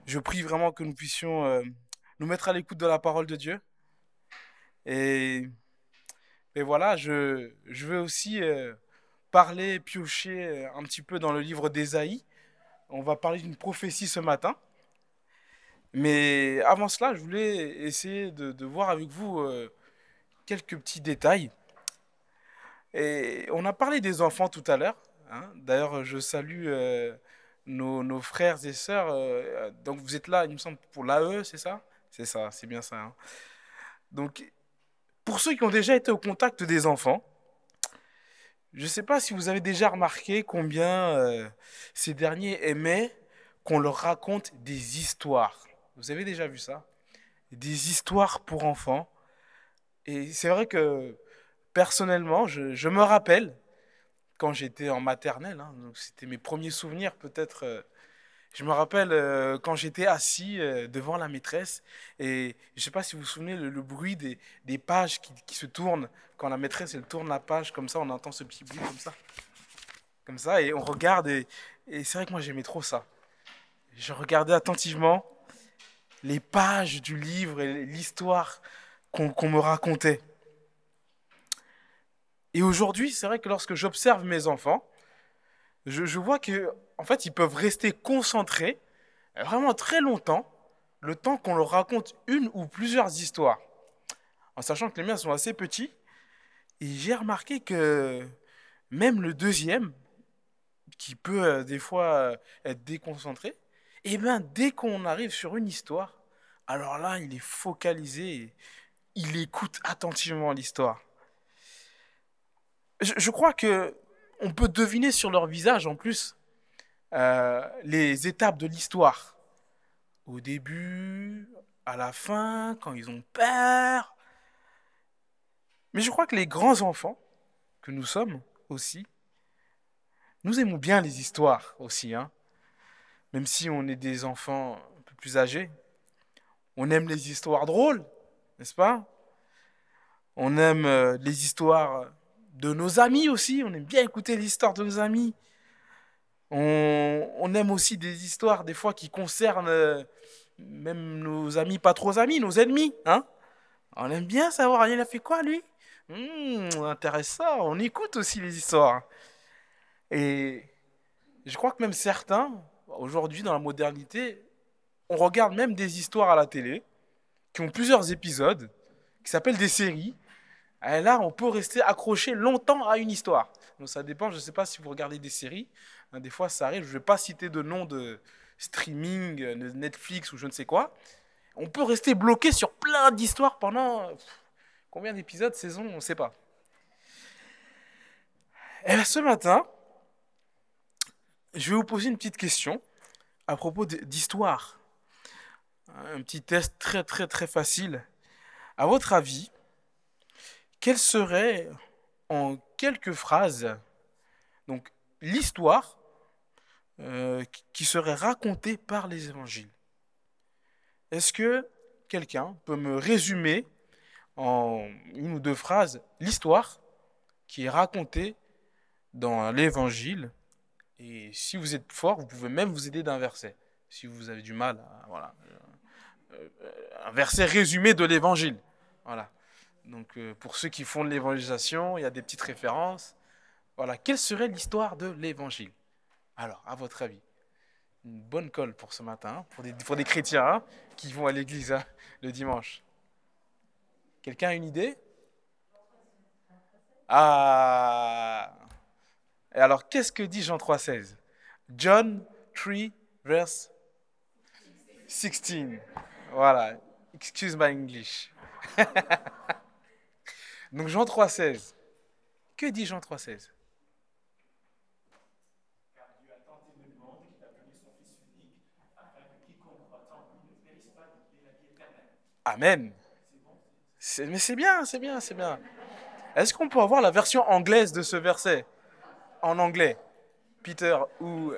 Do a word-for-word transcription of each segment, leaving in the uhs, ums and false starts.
Je prie vraiment que nous puissions euh, nous mettre à l'écoute de la parole de Dieu. Et, et voilà, je, je vais aussi euh, parler, piocher euh, un petit peu dans le livre d'Ésaïe. On va parler d'une prophétie ce matin. Mais avant cela, je voulais essayer de, de voir avec vous euh, quelques petits détails. Et on a parlé des enfants tout à l'heure, hein. D'ailleurs, je salue euh, nos, nos frères et sœurs. Euh, donc vous êtes là, il me semble, pour l'A E, c'est ça? C'est ça, c'est bien ça, hein. Donc, pour ceux qui ont déjà été au contact des enfants, je ne sais pas si vous avez déjà remarqué combien euh, ces derniers aimaient qu'on leur raconte des histoires. Vous avez déjà vu ça? Des histoires pour enfants. Et c'est vrai que personnellement, je, je me rappelle quand j'étais en maternelle, hein, donc c'était mes premiers souvenirs peut-être. euh, je me rappelle euh, quand j'étais assis euh, devant la maîtresse et je ne sais pas si vous vous souvenez le, le bruit des, des pages qui, qui se tournent quand la maîtresse elle tourne la page comme ça, on entend ce petit bruit comme ça, comme ça et on regarde et, et c'est vrai que moi j'aimais trop ça. Je regardais attentivement les pages du livre et l'histoire qu'on qu'on me racontait. Et aujourd'hui, c'est vrai que lorsque j'observe mes enfants, je, je vois que en fait ils peuvent rester concentrés vraiment très longtemps, le temps qu'on leur raconte une ou plusieurs histoires. En sachant que les miens sont assez petits, et j'ai remarqué que même le deuxième, qui peut euh, des fois euh, être déconcentré, et bien dès qu'on arrive sur une histoire, alors là, il est focalisé, et il écoute attentivement l'histoire. Je, je crois que on peut deviner sur leur visage en plus euh, les étapes de l'histoire. Au début, à la fin, quand ils ont peur. Mais je crois que les grands enfants que nous sommes aussi, nous aimons bien les histoires aussi, hein. Même si on est des enfants un peu plus âgés, on aime les histoires drôles, n'est-ce pas? On aime euh, les histoires de nos amis aussi, on aime bien écouter les histoires de nos amis. On, on aime aussi des histoires des fois qui concernent euh, même nos amis, pas trop amis, nos ennemis, hein? On aime bien savoir, il a fait quoi lui? Hmm, intéressant, on écoute aussi les histoires. Et je crois que même certains, aujourd'hui dans la modernité, on regarde même des histoires à la télé qui ont plusieurs épisodes, qui s'appellent des séries. Et là, on peut rester accroché longtemps à une histoire. Donc ça dépend, je ne sais pas si vous regardez des séries. Hein, des fois, ça arrive, je ne vais pas citer de nom de streaming, de Netflix ou je ne sais quoi. On peut rester bloqué sur plein d'histoires pendant pff, combien d'épisodes, saisons, on ne sait pas. Et là, ce matin, je vais vous poser une petite question à propos d'histoire. Un petit test très très très facile. À votre avis, quelle serait en quelques phrases donc l'histoire euh, qui serait racontée par les évangiles? Est-ce que quelqu'un peut me résumer en une ou deux phrases l'histoire qui est racontée dans l'évangile? Et si vous êtes fort, vous pouvez même vous aider d'un verset. Si vous avez du mal, à- voilà, euh, un verset résumé de l'évangile. Voilà. Donc euh, pour ceux qui font de l'évangélisation, il y a des petites références. Voilà. Quelle serait l'histoire de l'évangile? Alors, à votre avis, une bonne colle pour ce matin, hein, pour, des, pour des chrétiens hein, qui vont à l'église hein, le dimanche. Quelqu'un a une idée? Ah. Et alors, qu'est-ce que dit Jean trois seize? John trois, verse seize. Voilà. Excuse my English. Donc, Jean trois seize. Que dit Jean trois seize? Amen. C'est- mais c'est bien, c'est bien, c'est bien. Est-ce qu'on peut avoir la version anglaise de ce verset? En anglais. Peter ou...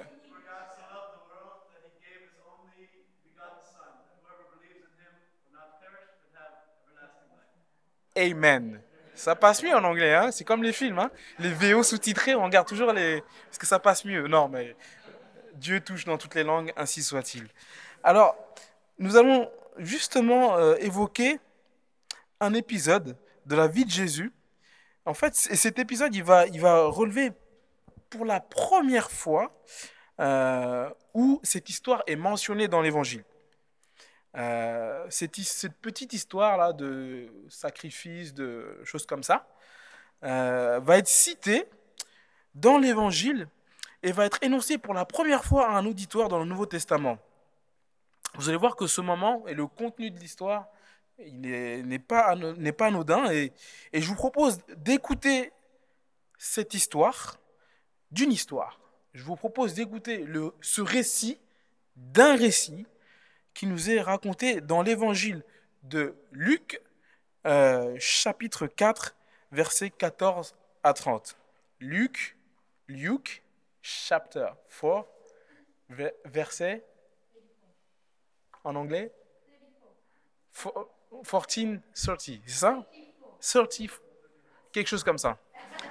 Amen. Ça passe mieux en anglais, hein? C'est comme les films, hein? Les V O sous-titrés, on regarde toujours les... Parce que ça passe mieux. Non, mais Dieu touche dans toutes les langues, ainsi soit-il. Alors, nous allons justement euh, évoquer un épisode de la vie de Jésus. En fait, c- cet épisode, il va, il va relever pour la première fois euh, où cette histoire est mentionnée dans l'Évangile. Euh, cette, his- cette petite histoire-là de sacrifice, de choses comme ça, euh, va être citée dans l'Évangile et va être énoncée pour la première fois à un auditoire dans le Nouveau Testament. Vous allez voir que ce moment et le contenu de l'histoire, il est- n'est pas, ano- n'est pas anodin. Et, et je vous propose d'écouter cette histoire d'une histoire. Je vous propose d'écouter le, ce récit d'un récit qui nous est raconté dans l'évangile de Luc, euh, chapitre quatre, versets quatorze à trente. Luc, Luke, chapter quatre, verset en anglais Fo- quatorze, trente, c'est ça? trente, quelque chose comme ça.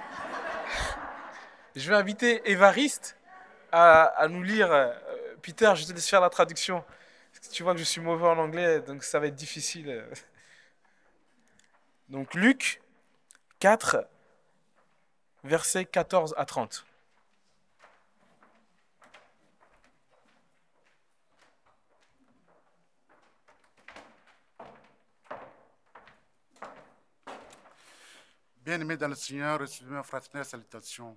Je vais inviter Évariste à, à nous lire. euh, Peter, je te laisse faire la traduction. Parce que tu vois que je suis mauvais en anglais, donc ça va être difficile. euh. Donc Luc quatre, versets quatorze à trente. Bien-aimés dans le Seigneur, recevez ma fraternelle salutation.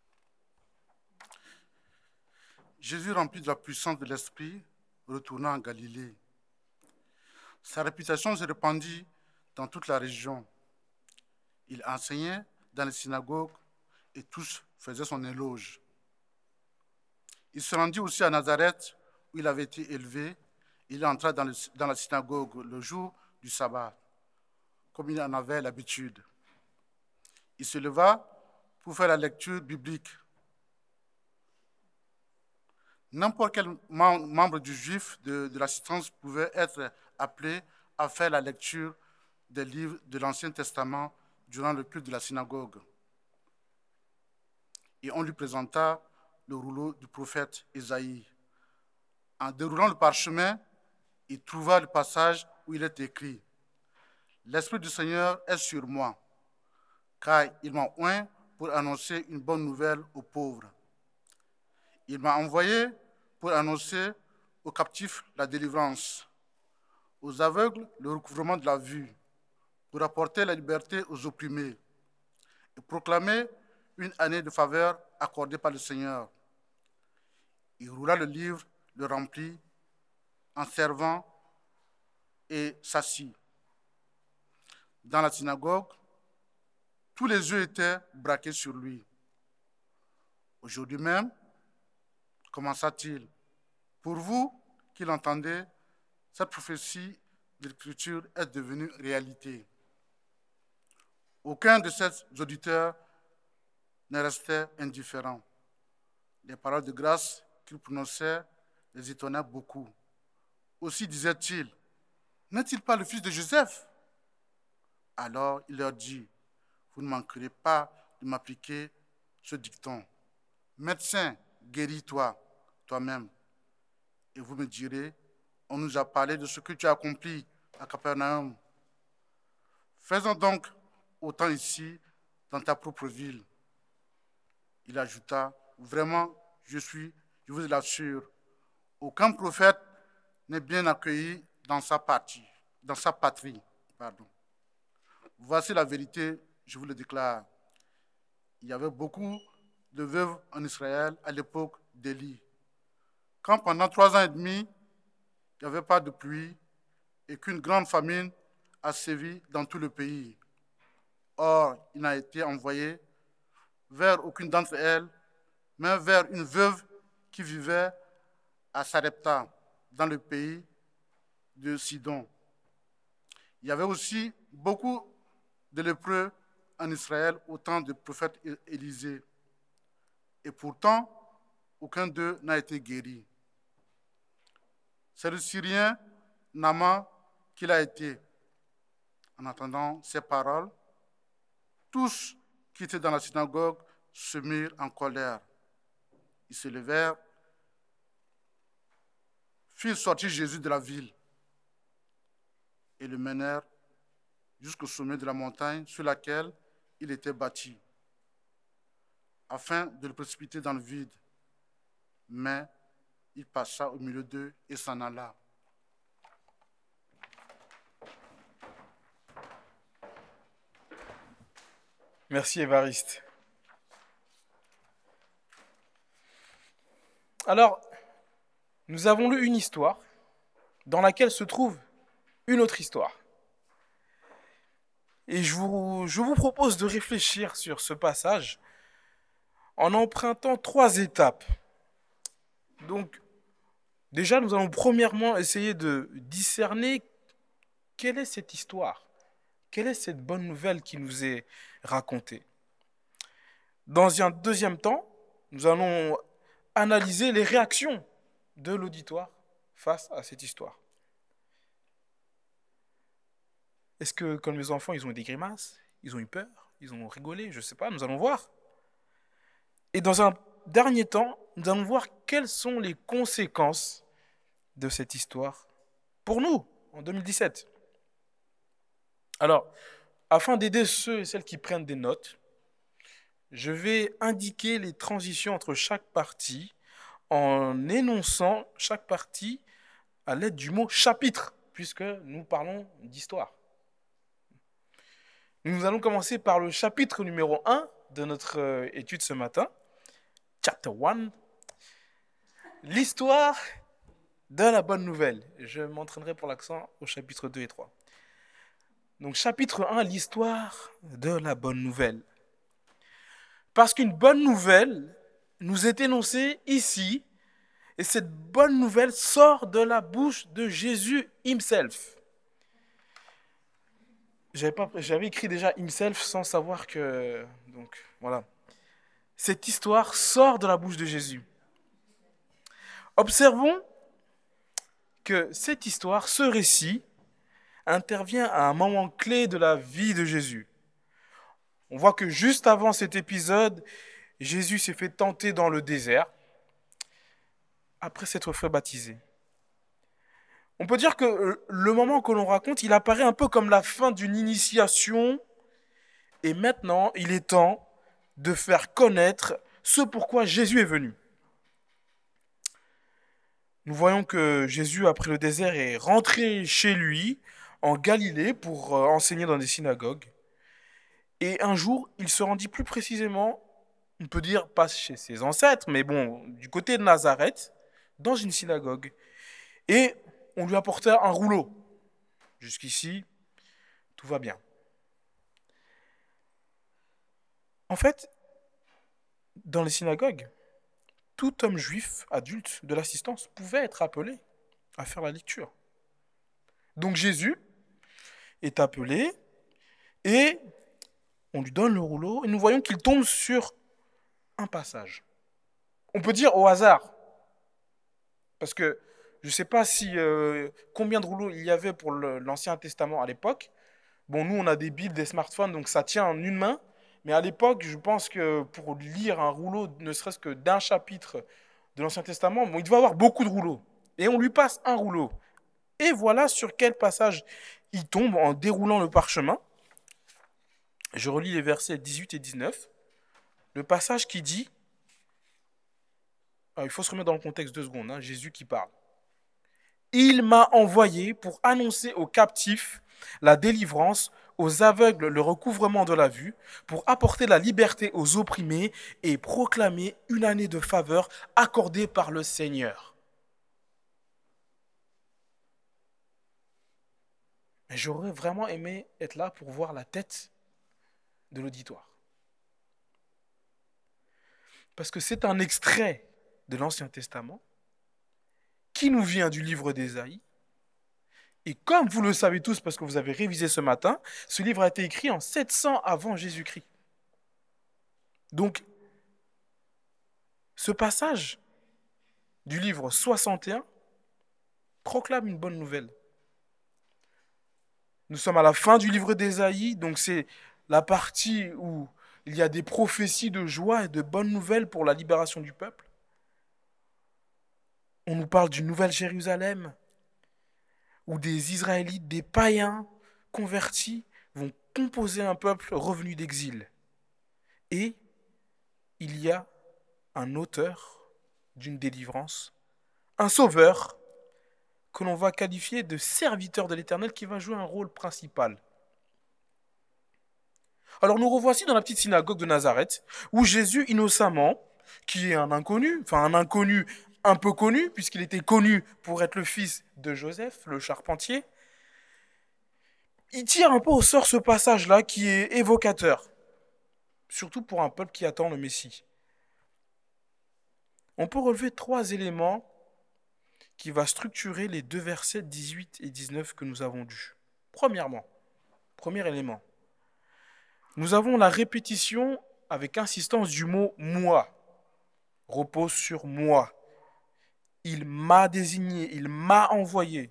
Jésus, rempli de la puissance de l'Esprit, retourna en Galilée. Sa réputation se répandit dans toute la région. Il enseignait dans les synagogues et tous faisaient son éloge. Il se rendit aussi à Nazareth, où il avait été élevé. Il entra dans, le, dans la synagogue le jour du sabbat, comme il en avait l'habitude. Il se leva pour faire la lecture biblique. N'importe quel mem- membre du juif de, de l'assistance pouvait être appelé à faire la lecture des livres de l'Ancien Testament durant le culte de la synagogue. Et on lui présenta le rouleau du prophète Ésaïe. En déroulant le parchemin, il trouva le passage où il est écrit « L'Esprit du Seigneur est sur moi, car il m'a oint pour annoncer une bonne nouvelle aux pauvres. Il m'a envoyé pour annoncer aux captifs la délivrance, aux aveugles le recouvrement de la vue, pour apporter la liberté aux opprimés et proclamer une année de faveur accordée par le Seigneur. » Il roula le livre, le remplit, en servant et s'assit. Dans la synagogue, tous les yeux étaient braqués sur lui. Aujourd'hui même, commença-t-il, pour vous qui l'entendez, cette prophétie de l'Écriture est devenue réalité. Aucun de ces auditeurs ne restait indifférent. Les paroles de grâce qu'il prononçait les étonnaient beaucoup. Aussi disait-il, n'est-il pas le fils de Joseph? Alors il leur dit, vous ne manquerez pas de m'appliquer ce dicton. Médecin, guéris-toi toi-même. Et vous me direz, on nous a parlé de ce que tu as accompli à Capernaum. Faisons donc autant ici, dans ta propre ville. Il ajouta, vraiment, je suis, je vous l'assure, aucun prophète n'est bien accueilli dans sa partie, dans sa patrie. Pardon. Voici la vérité, je vous le déclare. Il y avait beaucoup de veuves en Israël à l'époque d'Élie. Quand pendant trois ans et demi, il n'y avait pas de pluie et qu'une grande famine a sévi dans tout le pays. Or, il n'a été envoyé vers aucune d'entre elles, mais vers une veuve qui vivait à Sarepta, dans le pays de Sidon. Il y avait aussi beaucoup de lépreux en Israël au temps du prophète Élisée. Et pourtant, aucun d'eux n'a été guéri. C'est le Syrien Naaman qui l'a été. En entendant ces paroles, tous qui étaient dans la synagogue se mirent en colère. Ils se levèrent, firent sortir Jésus de la ville et le menèrent jusqu'au sommet de la montagne sur laquelle il était bâti, afin de le précipiter dans le vide. Mais il passa au milieu d'eux et s'en alla. Merci Évariste. Alors, nous avons lu une histoire dans laquelle se trouve une autre histoire. Et je vous, je vous propose de réfléchir sur ce passage en empruntant trois étapes. Donc, déjà, nous allons premièrement essayer de discerner quelle est cette histoire, quelle est cette bonne nouvelle qui nous est racontée. Dans un deuxième temps, nous allons analyser les réactions de l'auditoire face à cette histoire. Est-ce que, comme les enfants, ils ont eu des grimaces, ils ont eu peur, ils ont rigolé, je ne sais pas, nous allons voir. Et dans un dernier temps, nous allons voir quelles sont les conséquences de cette histoire pour nous, en deux mille dix-sept. Alors, afin d'aider ceux et celles qui prennent des notes, je vais indiquer les transitions entre chaque partie en énonçant chaque partie à l'aide du mot chapitre, puisque nous parlons d'histoire. Nous allons commencer par le chapitre numéro un de notre étude ce matin. Chapter one. L'histoire de la bonne nouvelle. Je m'entraînerai pour l'accent au chapitre deux et trois. Donc chapitre un, l'histoire de la bonne nouvelle. Parce qu'une bonne nouvelle nous est énoncée ici, et cette bonne nouvelle sort de la bouche de Jésus himself. J'avais, pas, j'avais écrit déjà himself sans savoir que... Donc, voilà. Cette histoire sort de la bouche de Jésus. Observons que cette histoire, ce récit, intervient à un moment clé de la vie de Jésus. On voit que juste avant cet épisode, Jésus s'est fait tenter dans le désert, après s'être fait baptiser. On peut dire que le moment que l'on raconte, il apparaît un peu comme la fin d'une initiation, et maintenant, il est temps de faire connaître ce pourquoi Jésus est venu. Nous voyons que Jésus, après le désert, est rentré chez lui, en Galilée, pour enseigner dans des synagogues. Et un jour, il se rendit plus précisément, on peut dire pas chez ses ancêtres, mais bon, du côté de Nazareth, dans une synagogue. Et on lui apporta un rouleau. Jusqu'ici, tout va bien. En fait, dans les synagogues, tout homme juif adulte de l'assistance pouvait être appelé à faire la lecture. Donc Jésus est appelé et on lui donne le rouleau et nous voyons qu'il tombe sur un passage. On peut dire au hasard, parce que je ne sais pas si euh, combien de rouleaux il y avait pour le, l'Ancien Testament à l'époque. Bon, nous, on a des bibles, des smartphones, donc ça tient en une main. Mais à l'époque, je pense que pour lire un rouleau, ne serait-ce que d'un chapitre de l'Ancien Testament, bon, il devait avoir beaucoup de rouleaux. Et on lui passe un rouleau. Et voilà sur quel passage il tombe en déroulant le parchemin. Je relis les versets dix-huit et dix-neuf. Le passage qui dit, alors il faut se remettre dans le contexte deux secondes, hein, Jésus qui parle. Il m'a envoyé pour annoncer aux captifs la délivrance, aux aveugles le recouvrement de la vue, pour apporter la liberté aux opprimés et proclamer une année de faveur accordée par le Seigneur. Mais j'aurais vraiment aimé être là pour voir la tête de l'auditoire. Parce que c'est un extrait de l'Ancien Testament qui nous vient du livre d'Ésaïe. Et comme vous le savez tous, parce que vous avez révisé ce matin, ce livre a été écrit en sept cents avant Jésus-Christ. Donc, ce passage du livre soixante et un proclame une bonne nouvelle. Nous sommes à la fin du livre d'Ésaïe, donc c'est la partie où il y a des prophéties de joie et de bonnes nouvelles pour la libération du peuple. On nous parle d'une nouvelle Jérusalem, où des Israélites, des païens convertis vont composer un peuple revenu d'exil. Et il y a un auteur d'une délivrance, un sauveur, que l'on va qualifier de serviteur de l'Éternel, qui va jouer un rôle principal. Alors nous revoici dans la petite synagogue de Nazareth, où Jésus innocemment, qui est un inconnu, enfin un inconnu un peu connu, puisqu'il était connu pour être le fils de Joseph, le charpentier, il tire un peu au sort ce passage-là qui est évocateur, surtout pour un peuple qui attend le Messie. On peut relever trois éléments qui va structurer les deux versets dix-huit et dix-neuf que nous avons lus. Premièrement, premier élément, nous avons la répétition avec insistance du mot « moi », repose sur « moi ». Il m'a désigné, il m'a envoyé.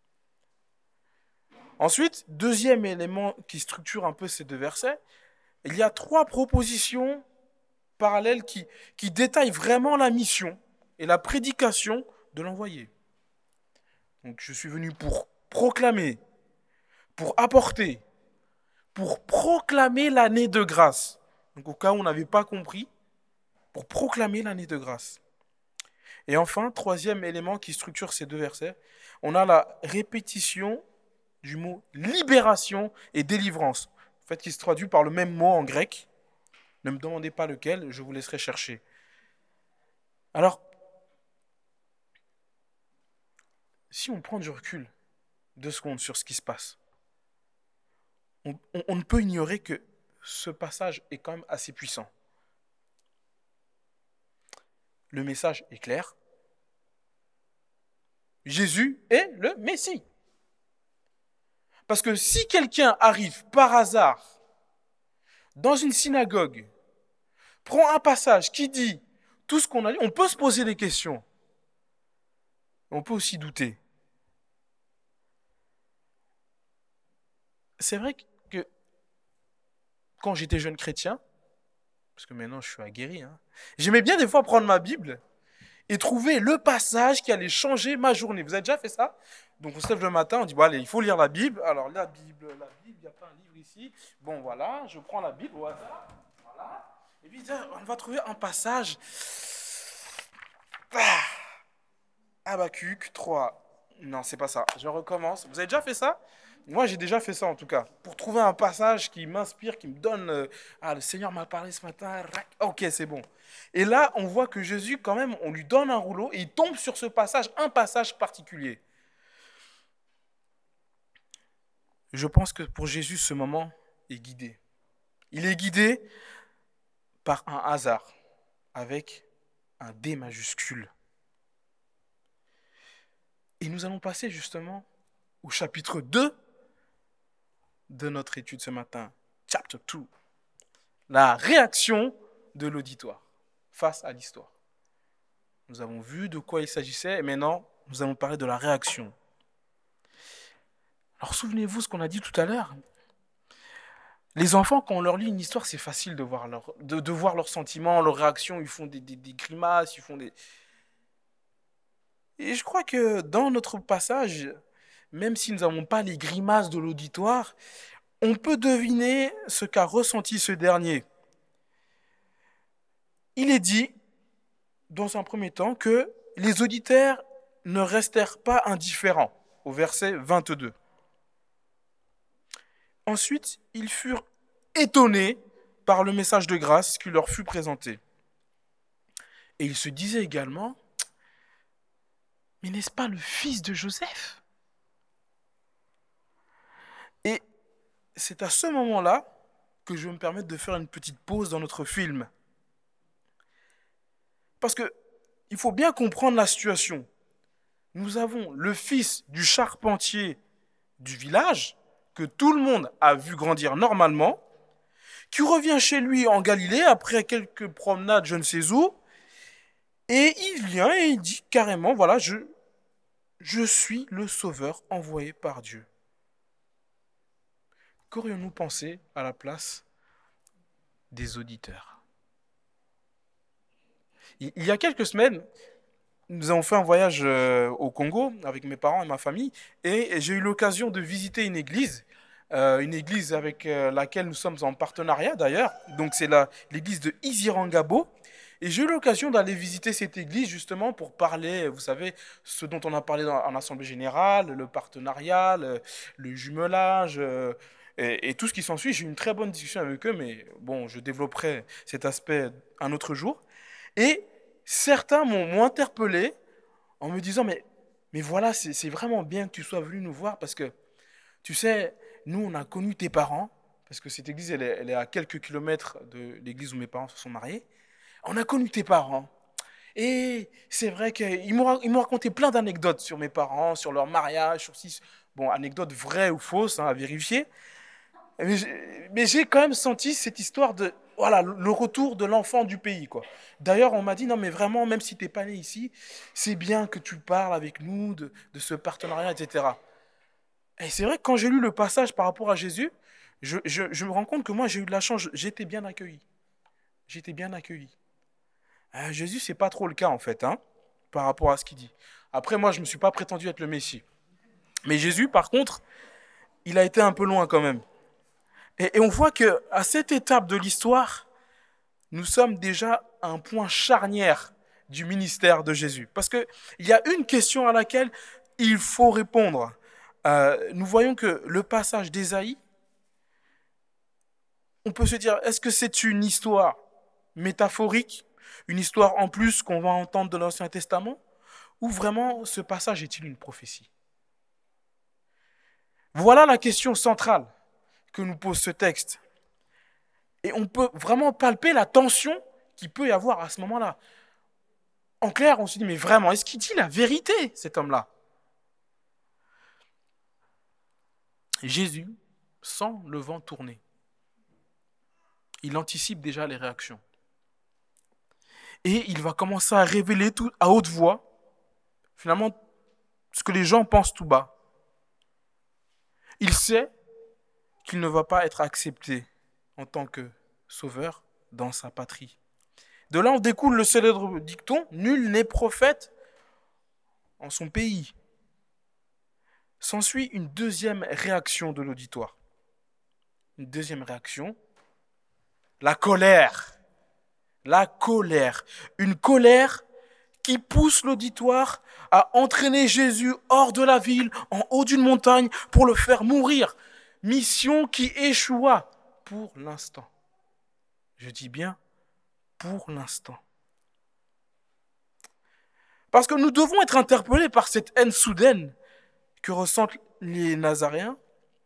Ensuite, deuxième élément qui structure un peu ces deux versets, il y a trois propositions parallèles qui, qui détaillent vraiment la mission et la prédication de l'envoyé. Donc je suis venu pour proclamer, pour apporter, pour proclamer l'année de grâce. Donc au cas où on n'avait pas compris, pour proclamer l'année de grâce. Et enfin, troisième élément qui structure ces deux versets, on a la répétition du mot libération et délivrance, en fait, qui se traduit par le même mot en grec. Ne me demandez pas lequel, je vous laisserai chercher. Alors, si on prend du recul, deux secondes sur ce qui se passe, on, on, on ne peut ignorer que ce passage est quand même assez puissant. Le message est clair. Jésus est le Messie. Parce que si quelqu'un arrive par hasard dans une synagogue, prend un passage qui dit tout ce qu'on a lu, on peut se poser des questions. On peut aussi douter. C'est vrai que quand j'étais jeune chrétien, parce que maintenant je suis aguerri, hein, j'aimais bien des fois prendre ma Bible et trouver le passage qui allait changer ma journée. Vous avez déjà fait ça? Donc on se lève le matin, on dit, bon allez, il faut lire la Bible. Alors la Bible, la Bible, il n'y a pas un livre ici. Bon voilà, je prends la Bible au hasard. Voilà. Et puis on va trouver un passage. Ah, Habakkuk trois. Non, c'est pas ça. Je recommence. Vous avez déjà fait ça? Moi, j'ai déjà fait ça en tout cas. Pour trouver un passage qui m'inspire, qui me donne... euh, ah, le Seigneur m'a parlé ce matin. rac- Ok, c'est bon. Et là, on voit que Jésus, quand même, on lui donne un rouleau et il tombe sur ce passage, un passage particulier. Je pense que pour Jésus, ce moment est guidé. Il est guidé par un hasard, avec un D majuscule. Et nous allons passer justement au chapitre deux de notre étude ce matin. Chapter deux. La réaction de l'auditoire face à l'histoire. Nous avons vu de quoi il s'agissait et maintenant, nous allons parler de la réaction. Alors souvenez-vous ce qu'on a dit tout à l'heure. Les enfants, quand on leur lit une histoire, c'est facile de voir, leur, de, de voir leurs sentiments, leurs réactions. Ils font des, des, des grimaces, ils font des... Et je crois que dans notre passage, même si nous n'avons pas les grimaces de l'auditoire, on peut deviner ce qu'a ressenti ce dernier. Il est dit, dans un premier temps, que les auditeurs ne restèrent pas indifférents, au verset vingt-deux. Ensuite, ils furent étonnés par le message de grâce qui leur fut présenté. Et ils se disaient également, mais n'est-ce pas le fils de Joseph? Et c'est à ce moment-là que je vais me permettre de faire une petite pause dans notre film. Parce que il faut bien comprendre la situation. Nous avons le fils du charpentier du village, que tout le monde a vu grandir normalement, qui revient chez lui en Galilée après quelques promenades je ne sais où, et il vient et il dit carrément, voilà, je, je suis le sauveur envoyé par Dieu. Qu'aurions-nous pensé à la place des auditeurs? Il y a quelques semaines, nous avons fait un voyage euh, au Congo avec mes parents et ma famille et j'ai eu l'occasion de visiter une église, euh, une église avec euh, laquelle nous sommes en partenariat d'ailleurs. Donc c'est la- l'église de Izirangabo. Et j'ai eu l'occasion d'aller visiter cette église justement pour parler, vous savez, ce dont on a parlé dans- en Assemblée générale, le partenariat, le, le jumelage euh, et, et tout ce qui s'ensuit. J'ai eu une très bonne discussion avec eux, mais bon, je développerai cet aspect un autre jour. Et certains m'ont m'ont interpellé en me disant, mais, mais voilà, c'est c'est vraiment bien que tu sois venu nous voir parce que, tu sais, nous, on a connu tes parents, parce que cette église, elle est, elle est à quelques kilomètres de l'église où mes parents se sont mariés. On a connu tes parents. Et c'est vrai qu'ils m'ont ra- ils m'ont raconté plein d'anecdotes sur mes parents, sur leur mariage, sur si... Bon, anecdotes vraies ou fausses, hein, à vérifier. Mais j'ai mais j'ai quand même senti cette histoire de, voilà, le retour de l'enfant du pays, quoi. D'ailleurs, on m'a dit, non, mais vraiment, même si t'es pas né ici, c'est bien que tu parles avec nous de, de ce partenariat, et cetera. Et c'est vrai que quand j'ai lu le passage par rapport à Jésus, je, je, je me rends compte que moi, j'ai eu de la chance, j'étais bien accueilli. J'étais bien accueilli. Euh, Jésus, c'est pas trop le cas, en fait, hein, par rapport à ce qu'il dit. Après, moi, je me suis pas prétendu être le Messie. Mais Jésus, par contre, il a été un peu loin quand même. Et, et on voit que à cette étape de l'histoire, nous sommes déjà à un point charnière du ministère de Jésus. Parce qu'il y a une question à laquelle il faut répondre. Euh, nous voyons que le passage d'Ésaïe, on peut se dire, est-ce que c'est une histoire métaphorique, une histoire en plus qu'on va entendre de l'Ancien Testament, ou vraiment ce passage est-il une prophétie? Voilà la question centrale que nous pose ce texte. Et on peut vraiment palper la tension qu'il peut y avoir à ce moment-là. En clair, on se dit, mais vraiment, est-ce qu'il dit la vérité, cet homme-là? Jésus sent le vent tourner. Il anticipe déjà les réactions. Et il va commencer à révéler tout à haute voix, finalement, ce que les gens pensent tout bas. Il sait qu'il ne va pas être accepté en tant que sauveur dans sa patrie. De là, on découle le célèbre dicton, nul n'est prophète en son pays. S'ensuit une deuxième réaction de l'auditoire. Une deuxième réaction, la colère. La colère. Une colère qui pousse l'auditoire à entraîner Jésus hors de la ville, en haut d'une montagne, pour le faire mourir. Mission qui échoua pour l'instant. Je dis bien pour l'instant. Parce que nous devons être interpellés par cette haine soudaine que ressentent les Nazaréens.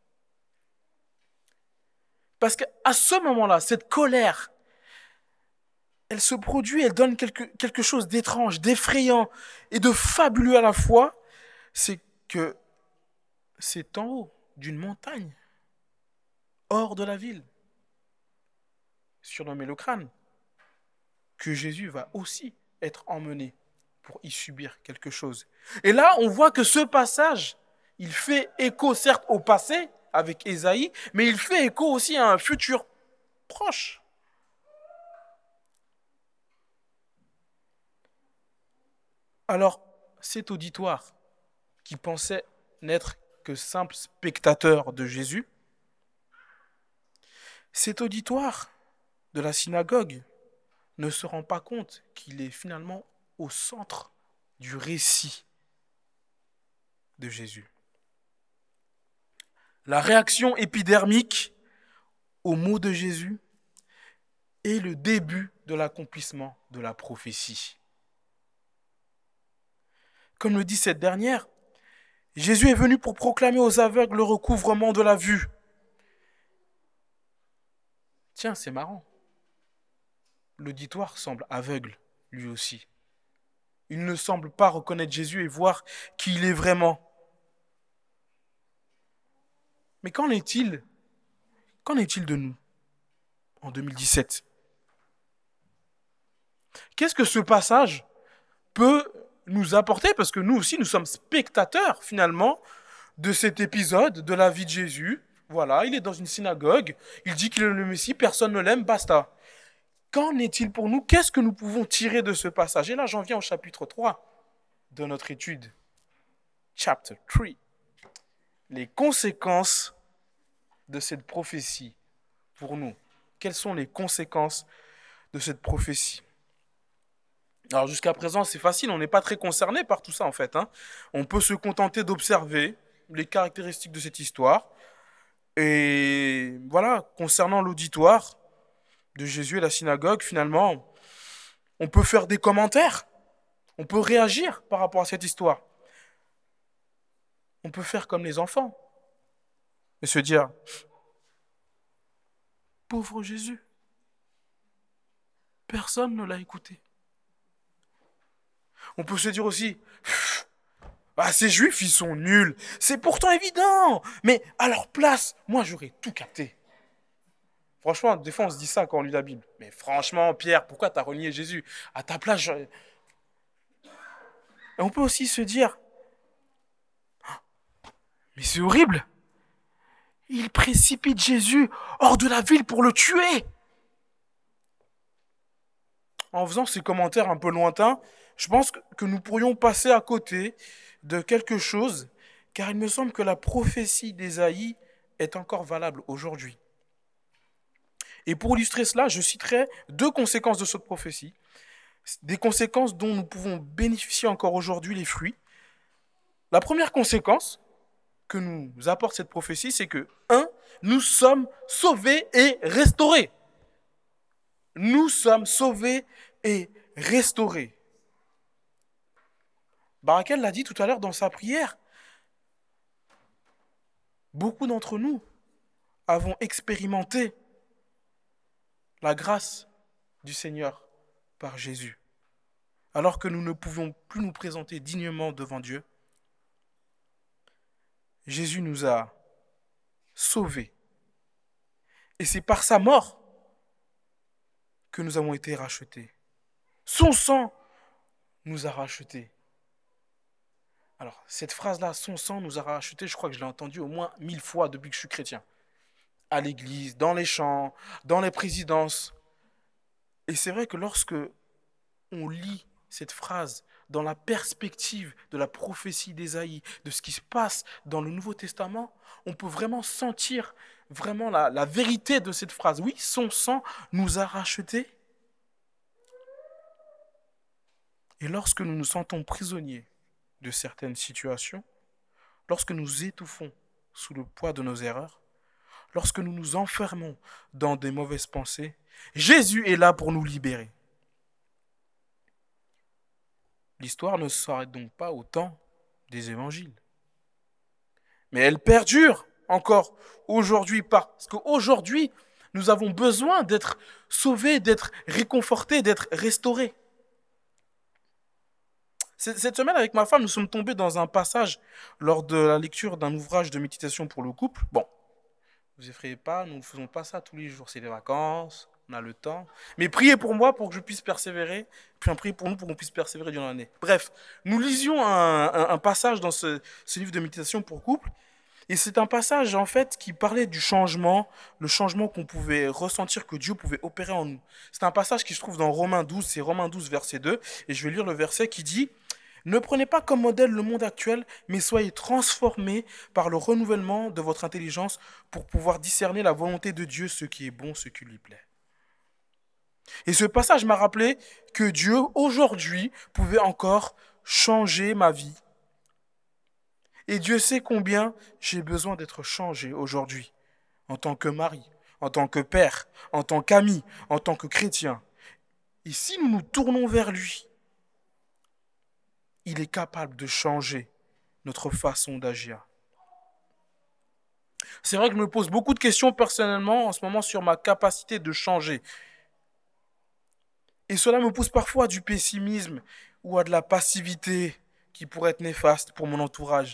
Parce qu'à ce moment-là, cette colère, elle se produit, elle donne quelque, quelque chose d'étrange, d'effrayant et de fabuleux à la fois. C'est que c'est en haut d'une montagne, hors de la ville, surnommé le crâne, que Jésus va aussi être emmené pour y subir quelque chose. Et là, on voit que ce passage, il fait écho certes au passé avec Ésaïe, mais il fait écho aussi à un futur proche. Alors, cet auditoire qui pensait n'être que simple spectateur de Jésus, cet auditoire de la synagogue ne se rend pas compte qu'il est finalement au centre du récit de Jésus. La réaction épidermique aux mots de Jésus est le début de l'accomplissement de la prophétie. Comme le dit cette dernière, Jésus est venu pour proclamer aux aveugles le recouvrement de la vue. Tiens, c'est marrant. L'auditoire semble aveugle, lui aussi. Il ne semble pas reconnaître Jésus et voir qui il est vraiment. Mais qu'en est-il? Qu'en est-il de nous en deux mille dix-sept? Qu'est-ce que ce passage peut nous apporter? Parce que nous aussi, nous sommes spectateurs, finalement, de cet épisode de la vie de Jésus. Voilà, il est dans une synagogue, il dit qu'il est le Messie, personne ne l'aime, basta. Qu'en est-il pour nous? Qu'est-ce que nous pouvons tirer de ce passage? Et là, j'en viens au chapitre trois. de notre étude. Chapter trois. Les conséquences de cette prophétie pour nous. Quelles sont les conséquences de cette prophétie? Alors jusqu'à présent, c'est facile, on n'est pas très concerné par tout ça en fait. Hein. On peut se contenter d'observer les caractéristiques de cette histoire. Et voilà, concernant l'auditoire de Jésus et la synagogue, finalement, on peut faire des commentaires. On peut réagir par rapport à cette histoire. On peut faire comme les enfants et se dire, pauvre Jésus, personne ne l'a écouté. On peut se dire aussi, ah, ces juifs, ils sont nuls. C'est pourtant évident. Mais à leur place, moi, j'aurais tout capté. Franchement, des fois, on se dit ça quand on lit la Bible. Mais franchement, Pierre, pourquoi t'as renié Jésus? À ta place, je... Et on peut aussi se dire, mais c'est horrible. Il précipite Jésus hors de la ville pour le tuer. En faisant ces commentaires un peu lointains, je pense que nous pourrions passer à côté de quelque chose, car il me semble que la prophétie d'Ésaïe est encore valable aujourd'hui. Et pour illustrer cela, je citerai deux conséquences de cette prophétie, des conséquences dont nous pouvons bénéficier encore aujourd'hui les fruits. La première conséquence que nous apporte cette prophétie, c'est que, un, nous sommes sauvés et restaurés. Nous sommes sauvés et restaurés. Barakel l'a dit tout à l'heure dans sa prière. Beaucoup d'entre nous avons expérimenté la grâce du Seigneur par Jésus. Alors que nous ne pouvons plus nous présenter dignement devant Dieu, Jésus nous a sauvés. Et c'est par sa mort que nous avons été rachetés. Son sang nous a rachetés. Alors, cette phrase-là, son sang nous a rachetés, je crois que je l'ai entendue au moins mille fois depuis que je suis chrétien. À l'église, dans les chants, dans les présidences. Et c'est vrai que lorsque on lit cette phrase dans la perspective de la prophétie d'Ésaïe, de ce qui se passe dans le Nouveau Testament, on peut vraiment sentir vraiment la, la vérité de cette phrase. Oui, son sang nous a rachetés. Et lorsque nous nous sentons prisonniers de certaines situations, lorsque nous étouffons sous le poids de nos erreurs, lorsque nous nous enfermons dans des mauvaises pensées, Jésus est là pour nous libérer. L'histoire ne s'arrête donc pas au temps des évangiles. Mais elle perdure encore aujourd'hui parce qu'aujourd'hui, nous avons besoin d'être sauvés, d'être réconfortés, d'être restaurés. Cette semaine, avec ma femme, nous sommes tombés dans un passage lors de la lecture d'un ouvrage de méditation pour le couple. Bon, ne vous effrayez pas, nous ne faisons pas ça tous les jours. C'est les vacances, on a le temps. Mais priez pour moi pour que je puisse persévérer, puis priez pour nous pour qu'on puisse persévérer durant l'année. Bref, nous lisions un, un, un passage dans ce, ce livre de méditation pour couple. Et c'est un passage, en fait, qui parlait du changement, le changement qu'on pouvait ressentir, que Dieu pouvait opérer en nous. C'est un passage qui se trouve dans Romains douze, c'est Romains douze, verset deux. Et je vais lire le verset qui dit « Ne prenez pas comme modèle le monde actuel, mais soyez transformés par le renouvellement de votre intelligence pour pouvoir discerner la volonté de Dieu, ce qui est bon, ce qui lui plaît. » Et ce passage m'a rappelé que Dieu, aujourd'hui, pouvait encore changer ma vie. Et Dieu sait combien j'ai besoin d'être changé aujourd'hui, en tant que mari, en tant que père, en tant qu'ami, en tant que chrétien. Et si nous nous tournons vers lui, il est capable de changer notre façon d'agir. C'est vrai que je me pose beaucoup de questions personnellement en ce moment sur ma capacité de changer. Et cela me pousse parfois à du pessimisme ou à de la passivité qui pourrait être néfaste pour mon entourage.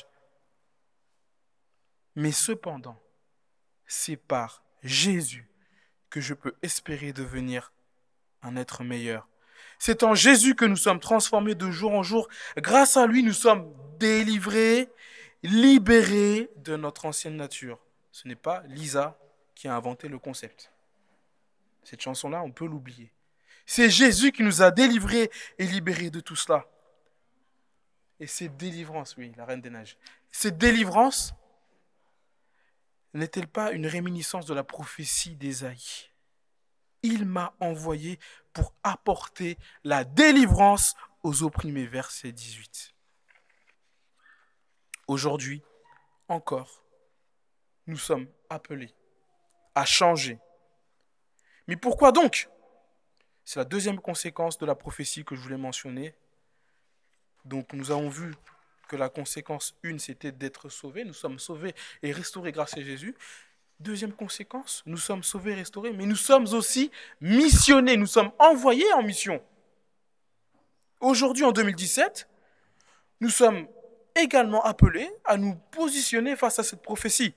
Mais cependant, c'est par Jésus que je peux espérer devenir un être meilleur. C'est en Jésus que nous sommes transformés de jour en jour. Grâce à lui, nous sommes délivrés, libérés de notre ancienne nature. Ce n'est pas Lisa qui a inventé le concept. Cette chanson-là, on peut l'oublier. C'est Jésus qui nous a délivrés et libérés de tout cela. Et cette délivrance, oui, la Reine des Neiges, cette délivrance n'est-elle pas une réminiscence de la prophétie d'Ésaïe? Il m'a envoyé pour apporter la délivrance aux opprimés. Verset dix-huit. Aujourd'hui, encore, nous sommes appelés à changer. Mais pourquoi donc? C'est la deuxième conséquence de la prophétie que je voulais mentionner. Donc nous avons vu que la conséquence une, c'était d'être sauvés. Nous sommes sauvés et restaurés grâce à Jésus. Deuxième conséquence, nous sommes sauvés et restaurés, mais nous sommes aussi missionnés. Nous sommes envoyés en mission. Aujourd'hui, en deux mille dix-sept, nous sommes également appelés à nous positionner face à cette prophétie.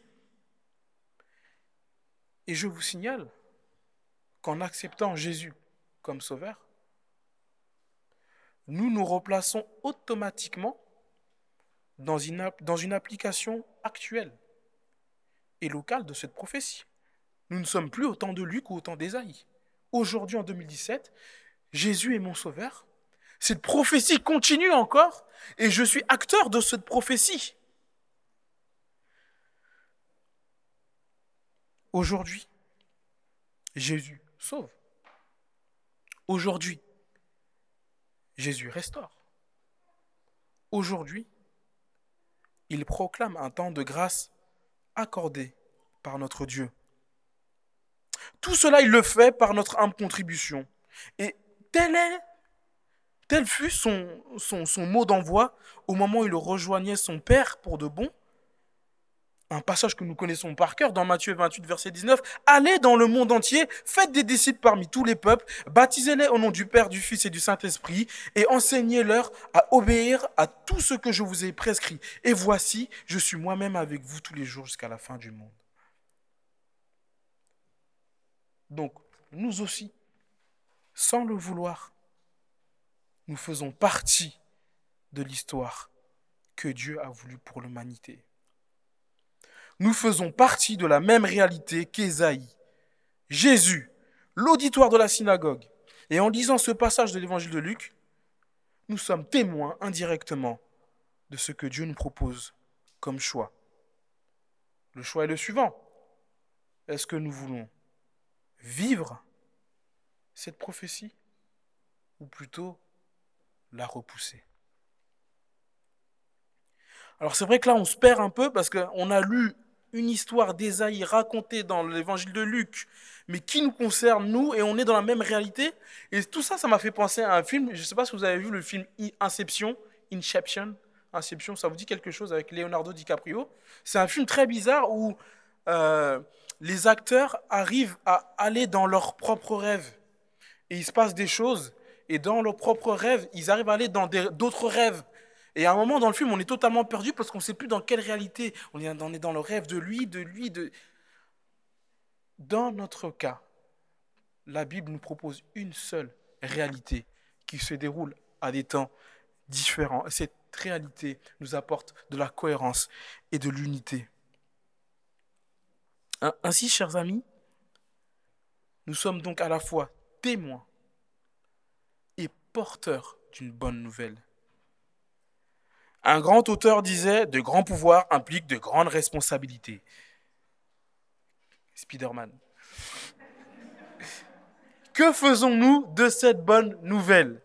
Et je vous signale qu'en acceptant Jésus comme sauveur, nous nous replaçons automatiquement dans une, dans une application actuelle et locale de cette prophétie. Nous ne sommes plus au temps de Luc ou au temps d'Ésaïe. Aujourd'hui, en deux mille dix-sept, Jésus est mon sauveur. Cette prophétie continue encore et je suis acteur de cette prophétie. Aujourd'hui, Jésus sauve. Aujourd'hui, Jésus restaure. Aujourd'hui, il proclame un temps de grâce accordé par notre Dieu. Tout cela, il le fait par notre humble contribution. Et tel est, tel fut son, son, son mot d'envoi au moment où il rejoignait son Père pour de bon. Un passage que nous connaissons par cœur dans Matthieu vingt-huit, verset dix-neuf. « Allez dans le monde entier, faites des disciples parmi tous les peuples, baptisez-les au nom du Père, du Fils et du Saint-Esprit, et enseignez-leur à obéir à tout ce que je vous ai prescrit. Et voici, je suis moi-même avec vous tous les jours jusqu'à la fin du monde. » Donc, nous aussi, sans le vouloir, nous faisons partie de l'histoire que Dieu a voulu pour l'humanité. Nous faisons partie de la même réalité qu'Ésaïe, Jésus, l'auditoire de la synagogue. Et en lisant ce passage de l'évangile de Luc, nous sommes témoins indirectement de ce que Dieu nous propose comme choix. Le choix est le suivant. Est-ce que nous voulons vivre cette prophétie ou plutôt la repousser? Alors c'est vrai que là on se perd un peu parce qu'on a lu une histoire d'Ésaïe racontée dans l'évangile de Luc, mais qui nous concerne nous et on est dans la même réalité. Et tout ça, ça m'a fait penser à un film, je ne sais pas si vous avez vu le film Inception, Inception, Inception, ça vous dit quelque chose avec Leonardo DiCaprio. C'est un film très bizarre où euh, les acteurs arrivent à aller dans leurs propres rêves. Et il se passe des choses, et dans leurs propres rêves, ils arrivent à aller dans des, d'autres rêves. Et à un moment dans le film, on est totalement perdu parce qu'on ne sait plus dans quelle réalité. On est dans, on est dans le rêve de lui, de lui, de... Dans notre cas, la Bible nous propose une seule réalité qui se déroule à des temps différents. Et cette réalité nous apporte de la cohérence et de l'unité. Ainsi, chers amis, nous sommes donc à la fois témoins et porteurs d'une bonne nouvelle. Un grand auteur disait « De grands pouvoirs impliquent de grandes responsabilités ». Spider-Man. Que faisons-nous de cette bonne nouvelle?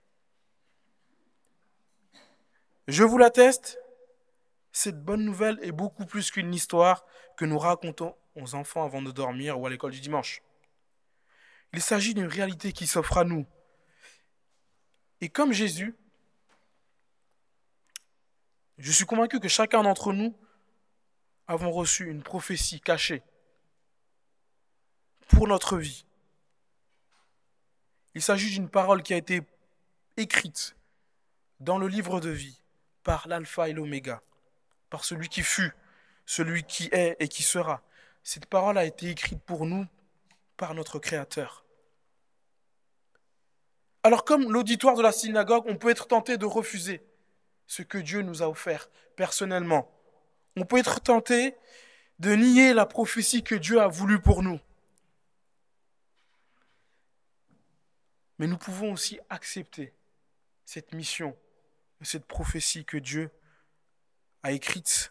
Je vous l'atteste, cette bonne nouvelle est beaucoup plus qu'une histoire que nous racontons aux enfants avant de dormir ou à l'école du dimanche. Il s'agit d'une réalité qui s'offre à nous. Et comme Jésus, je suis convaincu que chacun d'entre nous avons reçu une prophétie cachée pour notre vie. Il s'agit d'une parole qui a été écrite dans le livre de vie par l'alpha et l'oméga, par celui qui fut, celui qui est et qui sera. Cette parole a été écrite pour nous par notre Créateur. Alors comme l'auditoire de la synagogue, on peut être tenté de refuser ce que Dieu nous a offert personnellement. On peut être tenté de nier la prophétie que Dieu a voulu pour nous. Mais nous pouvons aussi accepter cette mission cette prophétie que Dieu a écrite.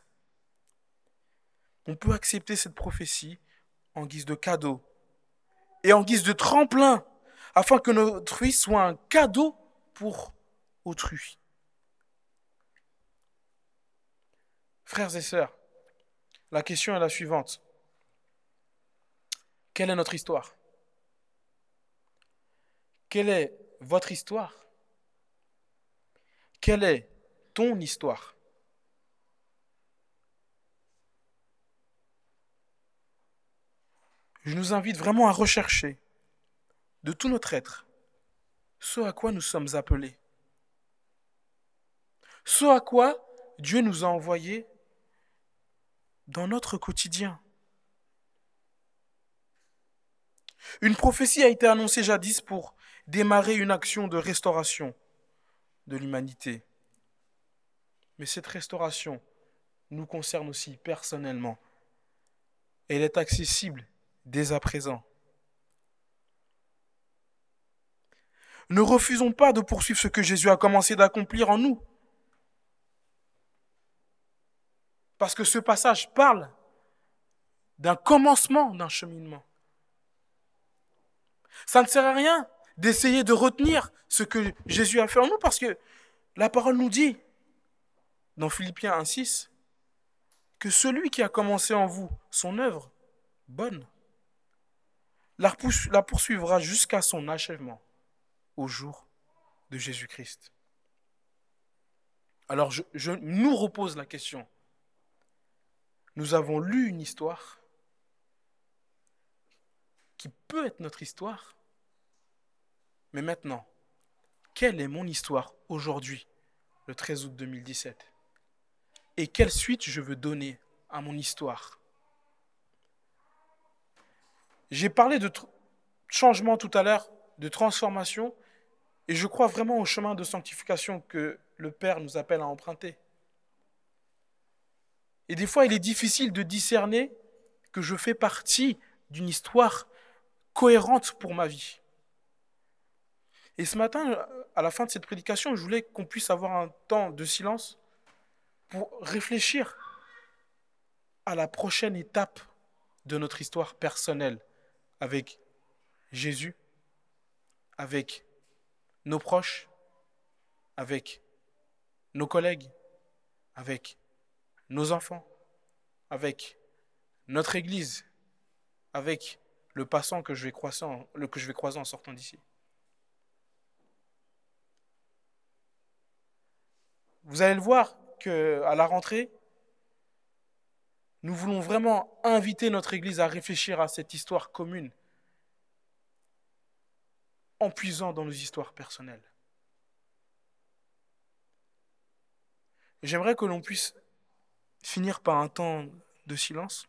On peut accepter cette prophétie en guise de cadeau et en guise de tremplin, afin que notre vie soit un cadeau pour autrui. Frères et sœurs, la question est la suivante. Quelle est notre histoire? Quelle est votre histoire? Quelle est ton histoire? Je nous invite vraiment à rechercher de tout notre être ce à quoi nous sommes appelés, ce à quoi Dieu nous a envoyés dans notre quotidien. Une prophétie a été annoncée jadis pour démarrer une action de restauration de l'humanité. Mais cette restauration nous concerne aussi personnellement. Elle est accessible dès à présent. Ne refusons pas de poursuivre ce que Jésus a commencé d'accomplir en nous. Parce que ce passage parle d'un commencement d'un cheminement. Ça ne sert à rien d'essayer de retenir ce que Jésus a fait en nous, parce que la parole nous dit, dans Philippiens un six, que celui qui a commencé en vous son œuvre bonne, la poursuivra jusqu'à son achèvement au jour de Jésus-Christ. Alors je, je nous repose la question. Nous avons lu une histoire qui peut être notre histoire, mais maintenant, quelle est mon histoire aujourd'hui, le treize août deux mille dix-sept? Et quelle suite je veux donner à mon histoire? J'ai parlé de tr- changement tout à l'heure, de transformation, et je crois vraiment au chemin de sanctification que le Père nous appelle à emprunter. Et des fois, il est difficile de discerner que je fais partie d'une histoire cohérente pour ma vie. Et ce matin, à la fin de cette prédication, je voulais qu'on puisse avoir un temps de silence pour réfléchir à la prochaine étape de notre histoire personnelle avec Jésus, avec nos proches, avec nos collègues, avec nos enfants, avec notre Église, avec le passant que je vais croiser en, le que je vais croiser en sortant d'ici. Vous allez le voir qu'à la rentrée, nous voulons vraiment inviter notre Église à réfléchir à cette histoire commune en puisant dans nos histoires personnelles. J'aimerais que l'on puisse finir par un temps de silence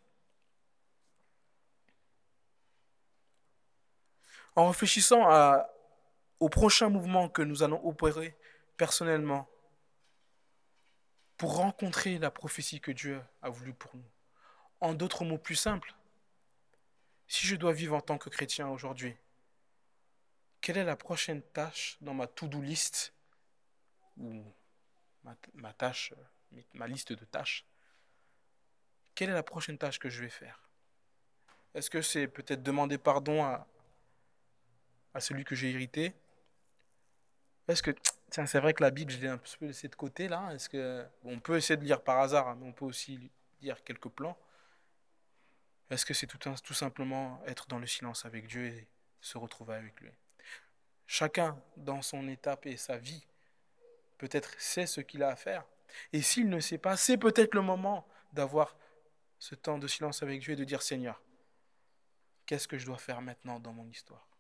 en réfléchissant à, au prochain mouvement que nous allons opérer personnellement pour rencontrer la prophétie que Dieu a voulu pour nous. En d'autres mots plus simples, si je dois vivre en tant que chrétien aujourd'hui, quelle est la prochaine tâche dans ma to-do list ou ma, ma tâche, ma liste de tâches? Quelle est la prochaine tâche que je vais faire? Est-ce que c'est peut-être demander pardon à, à celui que j'ai irrité? Est-ce que, tiens, c'est vrai que la Bible, je l'ai un peu laissée de côté là. Est-ce que, bon, on peut essayer de lire par hasard, hein, mais on peut aussi lire quelques plans. Est-ce que c'est tout, tout simplement être dans le silence avec Dieu et se retrouver avec lui? Chacun, dans son étape et sa vie, peut-être sait ce qu'il a à faire. Et s'il ne sait pas, c'est peut-être le moment d'avoir ce temps de silence avec Dieu et de dire, Seigneur, qu'est-ce que je dois faire maintenant dans mon histoire?